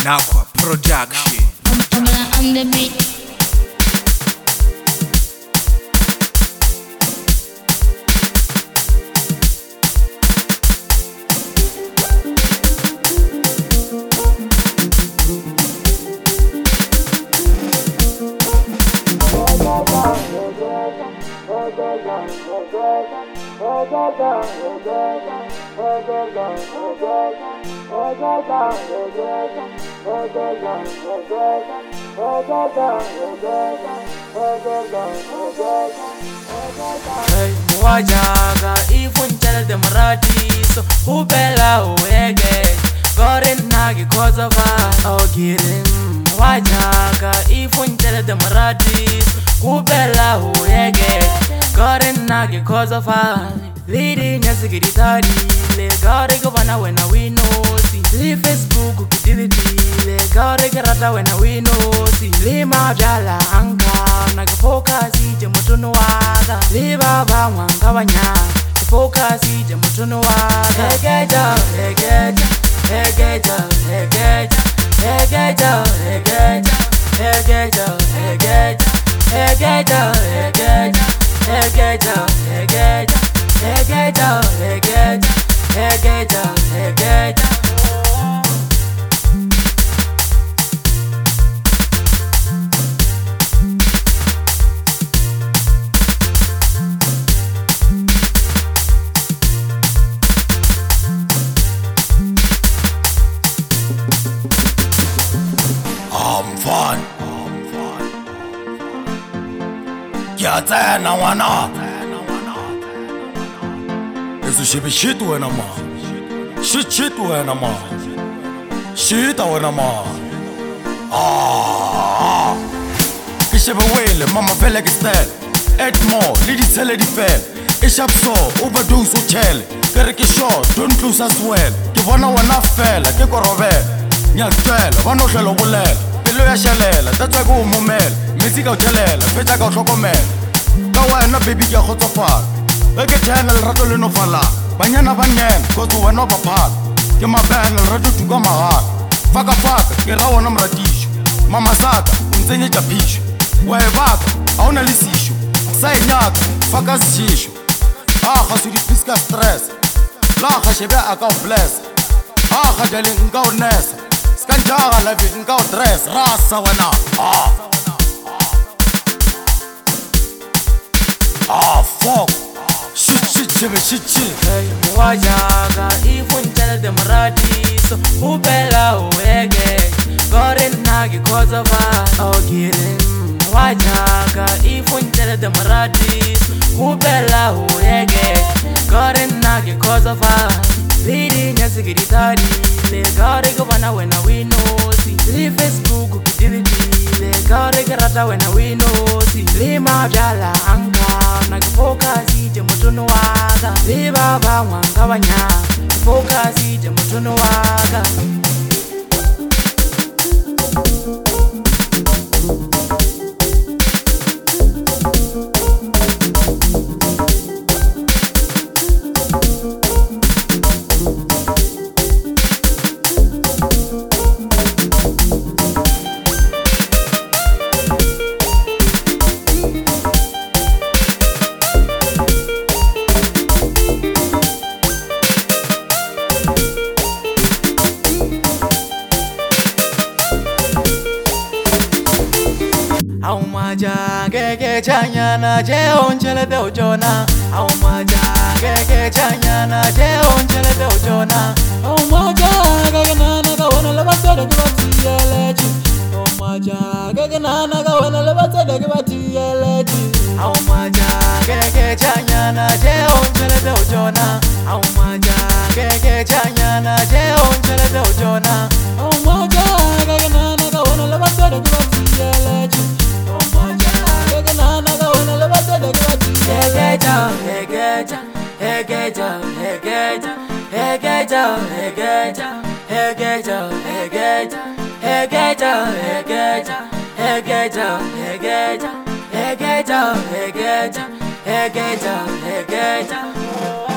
Nakwa Production. On the beat. Hey, wajaga ifunchele demarati so ubela uege gorin nagi koza va ogirim wajaga ifunchele demarati so ubela uege gorin nagi koza va lidi nyasigitari le gari gobana wena winosi li Facebook kitiliti le gari garata wena winosi li mabjala anka nagafokasi je mutuno waga li baba mwanga banya fokasi je mutuno waga hegeja hegeja hegeja hegeja hegeja hegeja hegeja hegeja hegeja hegeja hegeja hegeja hegeja hegeja hegeja I'm fun. Kiatsena wana. Eso shit wena ma. Shit wena ma. Shit wena ma. Ke shebe wele mama fela ke style. Add more, le di tshele di fela. E sharp so overdose o chele. Ke re ke short, don't lose as well. Ke bona wana fela ke korobela. Nyatela bano hlelo bolela pelo ya shalela tatswa go momela metsi ka o tšhelela fetsa ka o hlokomela ka wena baby ke a kgotsofala ge ke thena lerato le nofala banyana ba nyena kotse wena ba phala ke mabele lerato tuka magala faka ke ra wona moratišo mama saka o ntsenyetša phišo wa e baka a o na le sešo sa e nyaka faka sešišo a ga se dipiska stress la ga shebe a ka o bless a ga jaleng nka o nesa Skanjaga life nka o dress rasa wena fuck shit Hey, wajaga ifunchele demarati so ubela uege gorin nagi koza va ogirim wajaga ifunchele demarati so ubela uege gorin nagi koza va lidi nyasigitari le gari gobana wena winosi li Facebook kitiliti le gari garata wena winosi li mabjala anka nagafokasi je mutuno waga li baba mwanga banya fokasi je mutuno waga Aumaja gege chanyana je onchele de ojona Aumaja gege chanyana je onchele de ojona Aumaja gege nana ga wana lebatere ke batiyeleji Aumaja gege nana ga wana lebatere ke batiyeleji Aumaja gege chanyana je onchele de ojona Aumaja gege chanyana je onchele de ojona Aumaja gege nana ga wana lebatere ke batiyeleji Hegeja, hegeja, hegeja, hegeja, hegeja, hegeja, hegeja, hegeja, hegeja, hegeja, hegeja, hegeja, hegeja, hegeja, hegeja, hegeja.